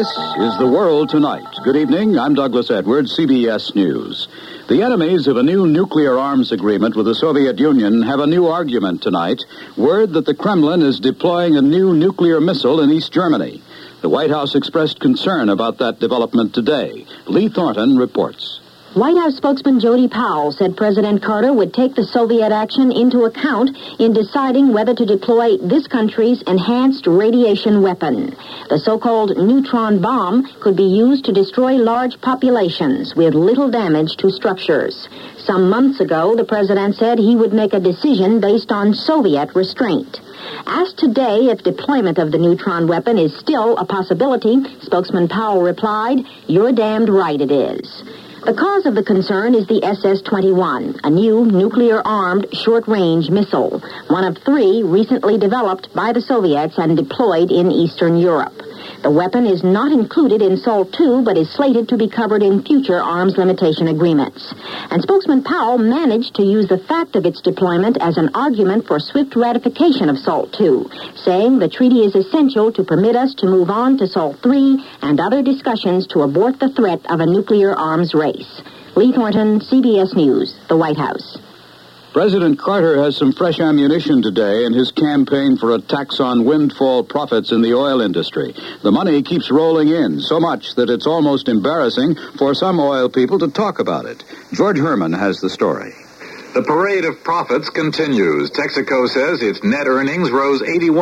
This is The World Tonight. Good evening. I'm Douglas Edwards, CBS News. The enemies of a new nuclear arms agreement with the Soviet Union have a new argument tonight. Word that the Kremlin is deploying a new nuclear missile in East Germany. The White House expressed concern about that development today. Lee Thornton reports. White House spokesman Jody Powell said President Carter would take the Soviet action into account in deciding whether to deploy this country's enhanced radiation weapon. The so-called neutron bomb could be used to destroy large populations with little damage to structures. Some months ago, the president said he would make a decision based on Soviet restraint. Asked today if deployment of the neutron weapon is still a possibility, spokesman Powell replied, "You're damned right it is." The cause of the concern is the SS-21, a new nuclear-armed short-range missile, one of 3 recently developed by the Soviets and deployed in Eastern Europe. The weapon is not included in SALT II, but is slated to be covered in future arms limitation agreements. And spokesman Powell managed to use the fact of its deployment as an argument for swift ratification of SALT II, saying the treaty is essential to permit us to move on to SALT III and other discussions to abort the threat of a nuclear arms race. Lee Thornton, CBS News, the White House. President Carter has some fresh ammunition today in his campaign for a tax on windfall profits in the oil industry. The money keeps rolling in, so much that it's almost embarrassing for some oil people to talk about it. George Herman has the story. The parade of profits continues. Texaco says its net earnings rose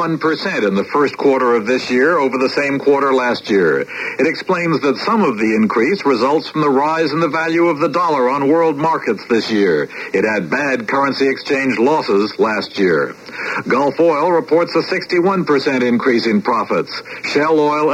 81% in the first quarter of this year over the same quarter last year. It explains that some of the increase results from the rise in the value of the dollar on world markets this year. It had bad currency exchange losses last year. Gulf Oil reports a 61% increase in profits. Shell Oil a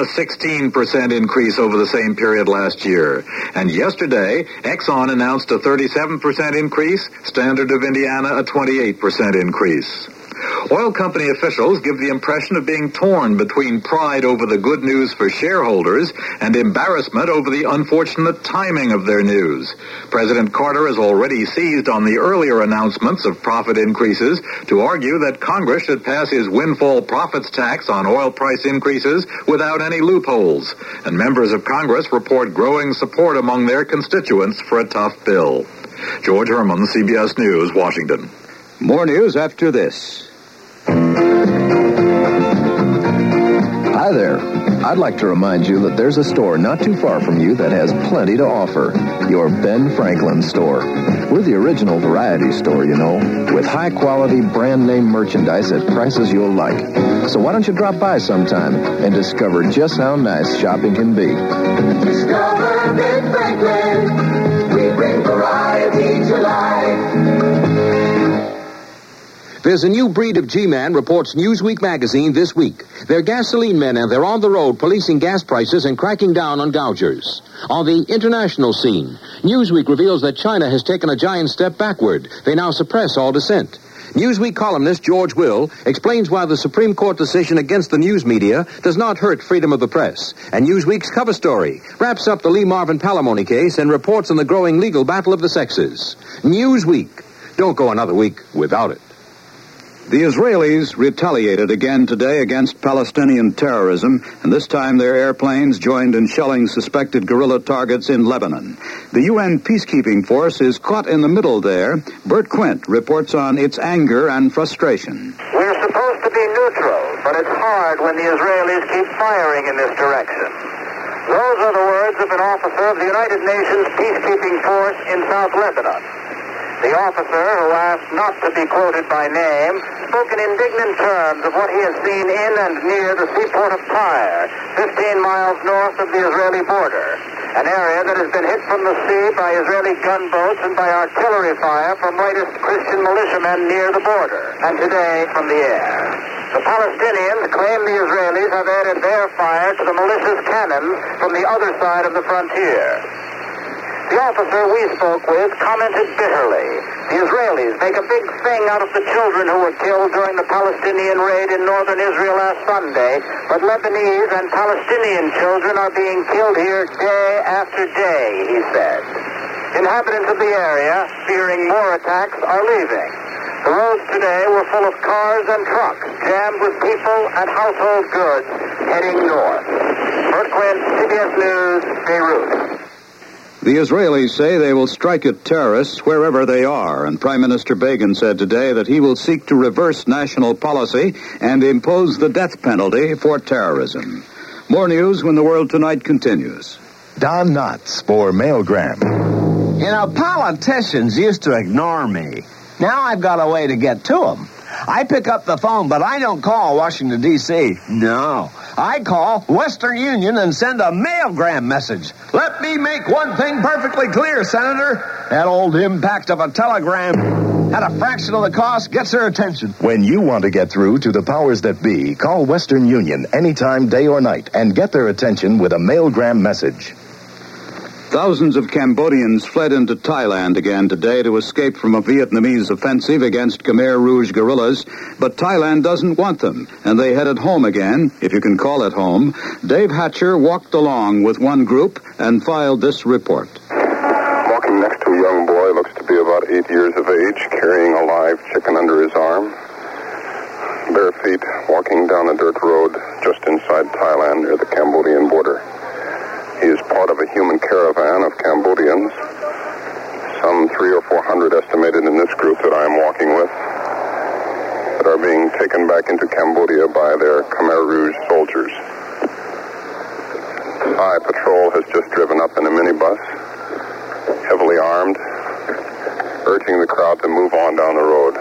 16% increase over the same period last year. And yesterday, Exxon announced a 37% increase. Standard of Indiana, a 28% increase. Oil company officials give the impression of being torn between pride over the good news for shareholders and embarrassment over the unfortunate timing of their news. President Carter has already seized on the earlier announcements of profit increases to argue that Congress should pass his windfall profits tax on oil price increases without any loopholes. And members of Congress report growing support among their constituents for a tough bill. George Herman, CBS News, Washington. More news after this. Hi there. I'd like to remind you that there's a store not too far from you that has plenty to offer. Your Ben Franklin store. We're the original variety store, you know, with high-quality brand-name merchandise at prices you'll like. So why don't you drop by sometime and discover just how nice shopping can be. Discover Ben Franklin. We bring variety to life. There's a new breed of G-Man, reports Newsweek magazine this week. They're gasoline men, and they're on the road policing gas prices and cracking down on gougers. On the international scene, Newsweek reveals that China has taken a giant step backward. They now suppress all dissent. Newsweek columnist George Will explains why the Supreme Court decision against the news media does not hurt freedom of the press. And Newsweek's cover story wraps up the Lee Marvin palimony case and reports on the growing legal battle of the sexes. Newsweek. Don't go another week without it. The Israelis retaliated again today against Palestinian terrorism, and this time their airplanes joined in shelling suspected guerrilla targets in Lebanon. The UN peacekeeping force is caught in the middle there. Bert Quint reports on its anger and frustration. We're supposed to be neutral, but it's hard when the Israelis keep firing in this direction. Those are the words of an officer of the United Nations peacekeeping force in South Lebanon. The officer, who asked not to be quoted by name, spoke in indignant terms of what he has seen in and near the seaport of Tyre, 15 miles north of the Israeli border, an area that has been hit from the sea by Israeli gunboats and by artillery fire from rightist Christian militiamen near the border, and today from the air. The Palestinians claim the Israelis have added their fire to the militia's cannons from the other side of the frontier. The officer we spoke with commented bitterly. The Israelis make a big thing out of the children who were killed during the Palestinian raid in northern Israel last Sunday, but Lebanese and Palestinian children are being killed here day after day, he said. Inhabitants of the area, fearing more attacks, are leaving. The roads today were full of cars and trucks, jammed with people and household goods, heading north. Bert Quinn, CBS News, Beirut. The Israelis say they will strike at terrorists wherever they are, and Prime Minister Begin said today that he will seek to reverse national policy and impose the death penalty for terrorism. More news when the World Tonight continues. Don Knotts for Mailgram. You know, politicians used to ignore me. Now I've got a way to get to them. I pick up the phone, but I don't call Washington, D.C. No. I call Western Union and send a mailgram message. Let me make one thing perfectly clear, Senator. That old impact of a telegram at a fraction of the cost gets their attention. When you want to get through to the powers that be, call Western Union anytime, day or night, and get their attention with a mailgram message. Thousands of Cambodians fled into Thailand again today to escape from a Vietnamese offensive against Khmer Rouge guerrillas, but Thailand doesn't want them, and they headed home again, if you can call it home. Dave Hatcher walked along with one group and filed this report. Walking next to a young boy, looks to be about 8 years of age, carrying a live chicken under his arm. Bare feet, walking down a dirt road just inside Thailand near the Cambodian border. He is part of a human caravan of Cambodians, some 300 or 400 estimated in this group that I am walking with, that are being taken back into Cambodia by their Khmer Rouge soldiers. Thai patrol has just driven up in a minibus, heavily armed, urging the crowd to move on down the road.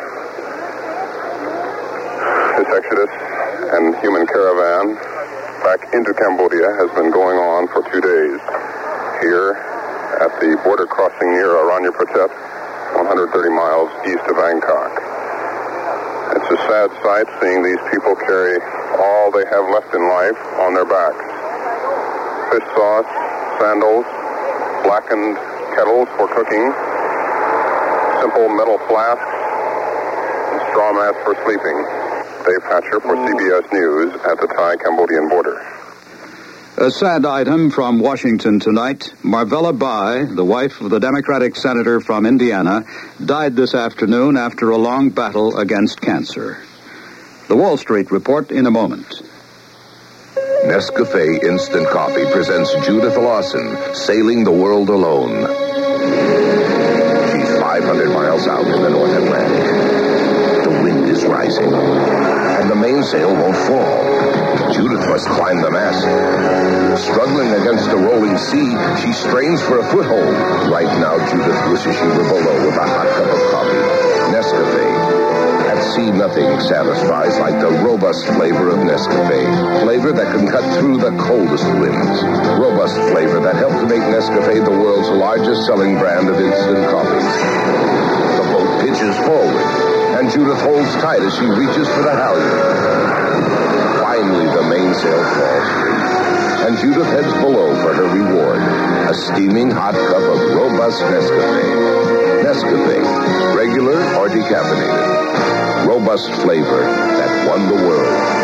This exodus and human caravan back into Cambodia has been going on for 2 days. Here at the border crossing near Aranyapratep, 130 miles east of Bangkok. It's a sad sight seeing these people carry all they have left in life on their backs. Fish sauce, sandals, blackened kettles for cooking, simple metal flasks, and straw mats for sleeping. Dave Hatcher for CBS News at the Thai-Cambodian border. A sad item from Washington tonight. Marvella Bai, the wife of the Democratic senator from Indiana, died this afternoon after a long battle against cancer. The Wall Street Report in a moment. Nescafe Instant Coffee presents Judith Lawson, Sailing the World Alone. She's 500 miles out in the North Atlantic. The wind is rising, and the mainsail won't fall. Judith must climb the mast. Struggling against a rolling sea, she strains for a foothold. Right now, Judith wishes she were below with a hot cup of coffee. Nescafe. At sea, nothing satisfies like the robust flavor of Nescafe. Flavor that can cut through the coldest winds. Robust flavor that helped to make Nescafe the world's largest selling brand of instant coffees. The boat pitches forward, and Judith holds tight as she reaches for the halyard. Finally, the mainsail falls free, and Judith heads below for her reward, a steaming hot cup of robust Nescafe. Nescafe, regular or decaffeinated. Robust flavor that won the world.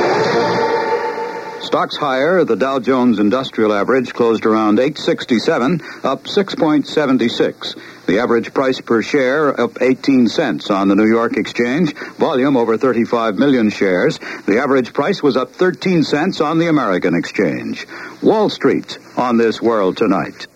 Stocks higher. The Dow Jones Industrial Average closed around 867, up 6.76. The average price per share up 18 cents on the New York Exchange. Volume over 35 million shares. The average price was up 13 cents on the American Exchange. Wall Street on this World Tonight.